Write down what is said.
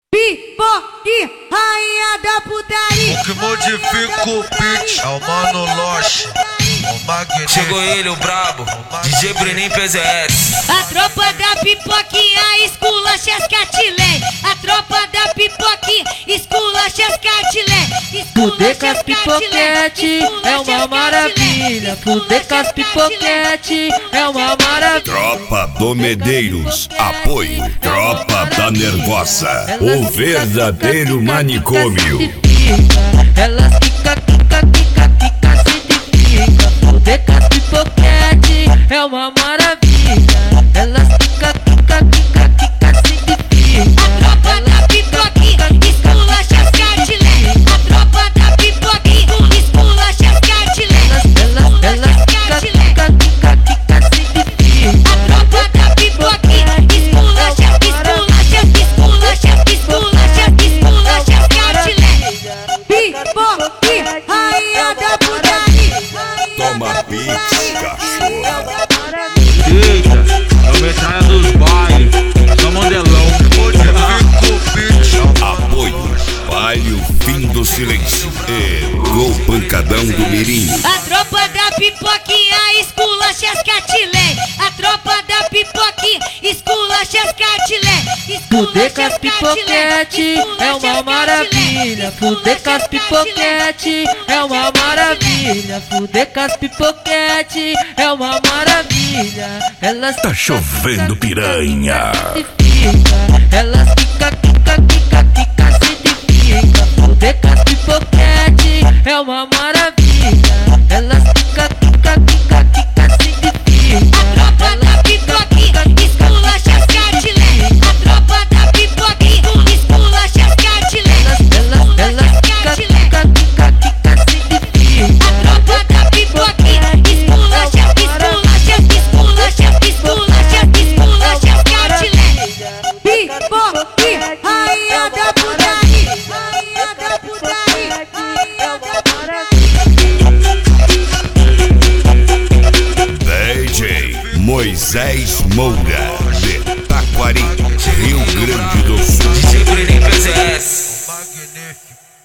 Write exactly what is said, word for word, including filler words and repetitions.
Pipoque, rainha da putaria. O que modifica o beat é o Mano Loche, o Magneto. Chegou ele, o brabo, D J Breninho P Z S. A tropa da pipoquinha esculacha as catilé. A tropa da pipoquinha esculacha as catilé. Fuder com as pipoquete é uma maravilha. Fuder com as pipoquete é uma maravilha. Tropa do Medeiros, apoio. Tropa da Nervosa, o verdadeiro manicômio. Elas quica, quica, quica, quica, se edifica. Fuder com as pipoquete é uma maravilha. Elas quica, quica, quica, quica, se edifica. A tropa da pipoquinha esculacha as catilé. A tropa da pipoquinha esculacha as catilé. Elas, elas quica, quica, quica, quica, se edifica. A tropa da pipoquinha esculacha, esculacha, esculacha, esculacha, esculacha as catilé. Pipoquinha, rainha da putaria. Toma pix, cachorro. Eita, é o metralha dos bailes, só modelão. Modifica o beat é o Apoio, baile o fim do silêncio. E Gol Pancadão do Mirim. A tropa da pipoquinha esculacha as catilé. A tropa da pipoquinha esculacha as catilé. Fuder com as pipoquete é uma maravilha. Fuder com as pipoquete é uma maravilha. Fuder com as pipoquete é uma maravilha. Elas Tá chovendo piranha. Elas quica, quica, quica, quica, se edifica. Fuder com as pipoquete é uma maravilha. Elas quica, quica, quica, quica, se edifica. A tropa da pipoquinha esculacha as catilé. A tropa da pipoquinha esculacha as catilé. Elas, elas quica, quica, quica, quica, se edifica. A tropa da pipoquinha esculacha, esculacha, esculacha, esculacha, esculacha as catilé. Pipoquinha, rainha da putaria. Rainha da putaria. Rainha da D J Moisés Moura, de Taquari, Rio Grande do Sul. D J Breninho P Z S.